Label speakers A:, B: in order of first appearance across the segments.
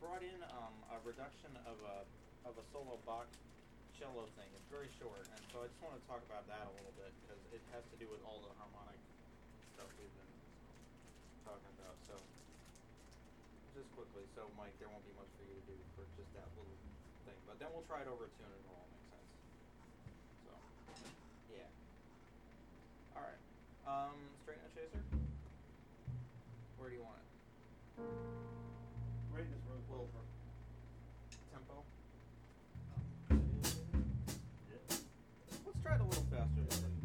A: brought in a reduction of a solo Bach cello thing. It's very short, and so I just want to talk about that a little bit because it has to do with all the harmonic stuff we've been talking about. So just quickly, so Mike, there won't be much for you to do for just that little thing, but then we'll try it over a tune and it'll all make sense. So yeah. All right. Straight note chaser. Where do you want it?
B: Right in this room.
A: Little tempo. Let's try it a little faster.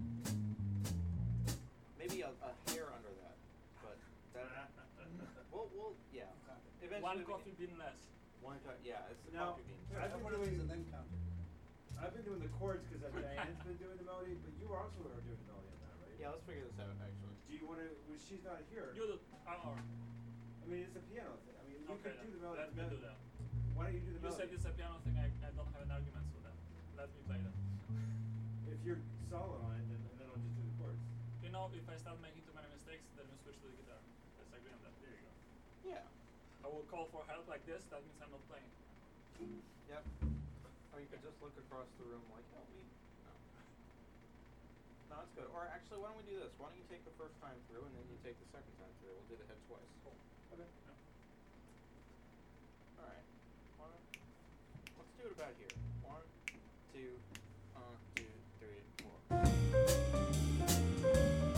A: Maybe a hair under that, but that. We'll yeah. Eventually
C: One coffee bean less.
A: One yeah, it's the
B: Now,
A: coffee beans.
B: I've been
D: One of these
B: doing
D: and then count it.
B: I've been doing the chords because Diane's been doing the melody, but you also are doing the melody on that, right?
A: Yeah, let's figure this out actually.
B: Do you want to? Well, she's not here.
C: You do.
B: I mean, it's a piano thing. I mean, you
C: Okay,
B: could do the
C: then.
B: melody.
C: Let me do that.
B: Why don't you do the
C: You
B: melody?
C: said it's a piano thing. I don't have an argument for that. Let me play that.
B: If you're solid on it, then I'll just do the chords.
C: You know, if I start making too many mistakes, then we switch to the guitar. Let's agree on that. There you go.
A: Yeah.
C: I will call for help like this. That means I'm not playing.
A: Yep. Or you could just look across the room like, help me. No. No, that's good. Or actually, why don't we do this? Why don't you take the first time through and then you take the second time through? We'll do the head twice.
C: Cool.
B: Okay.
C: Yeah.
A: All right. Let's do it about here. 1, 2, 3, 4.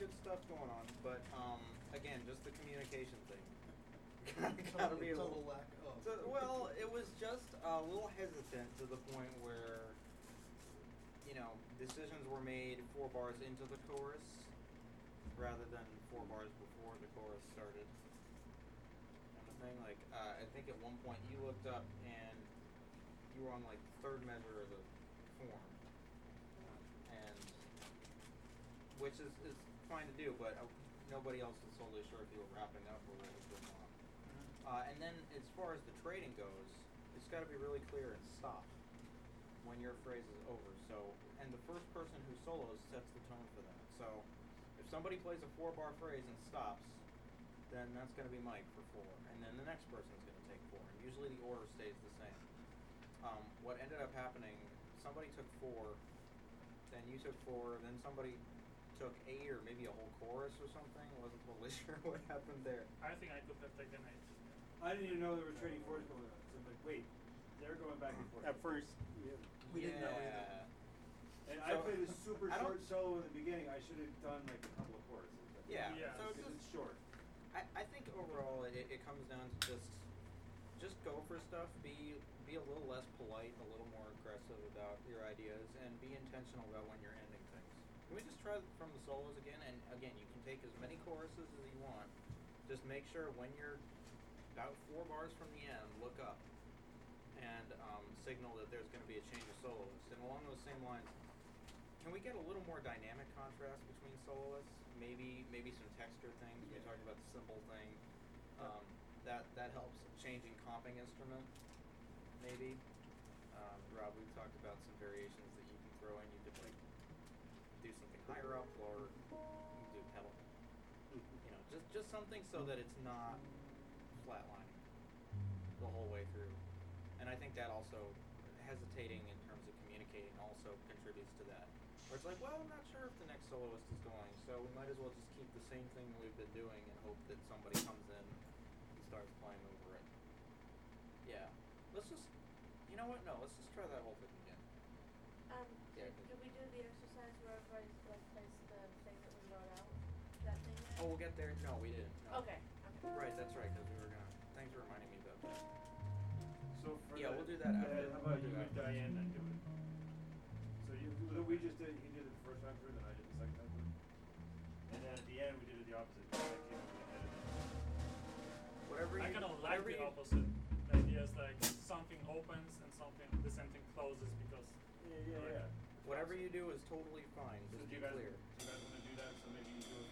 A: good stuff going on, but again, just the communication thing. Gotta be a
D: total
A: little.
D: lack of.
A: Well, it was just a little hesitant to the point where, decisions were made 4 bars into the chorus rather than 4 bars before the chorus started. And the thing, I think at one point you looked up and you were on like the 3rd measure of the form, and which is fine to do, but nobody else is totally sure if you were wrapping up or what was going on. And then as far as the trading goes, it's got to be really clear and stop when your phrase is over. So, and the first person who solos sets the tone for that. So, if somebody plays a 4-bar phrase and stops, then that's going to be Mike for 4, and then the next person's going to take 4. And usually the order stays the same. What ended up happening, somebody took 4, then you took 4, then somebody took 8 or maybe a whole chorus or something. I wasn't totally sure what happened there.
C: I think I could have taken 8.
B: I didn't even know there were trading fours going on. So I'm like, wait, they're going back and forth.
D: At first, we didn't know either.
B: And I
A: So,
B: played a super
A: I
B: short
A: don't-
B: solo in the beginning. I should have done like a couple of choruses.
A: Yeah.
C: Yeah.
A: So
B: Because it's short.
A: I think overall it comes down to just go for stuff. Be a little less polite, a little more aggressive about your ideas, and be intentional about when you're ending things. Can we just try from the solos again? And again, you can take as many choruses as you want. Just make sure when you're about 4 bars from the end, look up and signal that there's going to be a change of soloists. And along those same lines, can we get a little more dynamic contrast between soloists? Maybe some texture things. We talked about the symbol thing. That helps. Changing comping instrument, maybe. Rob, we've talked about some variations that you can throw in. You could do something higher up, or you can do pedal. Just something so that it's not flatlining the whole way through. And I think that also, hesitating in terms of communicating also contributes to that. Where it's like, well, I'm not sure if the next soloist is going, so we might as well just keep the same thing we've been doing and hope that somebody comes in and starts playing over it. Yeah. Let's just, you know what? No, let's just try that whole thing again. Yeah,
E: Could we do the exercise where everybody plays the thing that we wrote out? That thing yet?
A: Oh, we'll get there. No, we didn't. No.
E: Okay.
A: Right, that's right, because we were gonna, thanks for reminding me about that.
B: So for
A: Yeah,
B: the-
A: we'll do that after.
B: How about
A: We'll do
B: you
A: that.
B: and Diane then do it? So we just did. He did it the first time through, then I did the second time through. And then at the end we did it the opposite. I came up with the edit.
A: Whatever
C: I
A: you,
C: kind of like
A: whatever
C: the
A: you,
C: opposite. The idea is like something opens and the same thing closes because.
B: Yeah.
A: whatever you do is totally fine.
B: So
A: Just
B: do
A: be
B: you guys
A: clear.
B: want to do that? So maybe you do it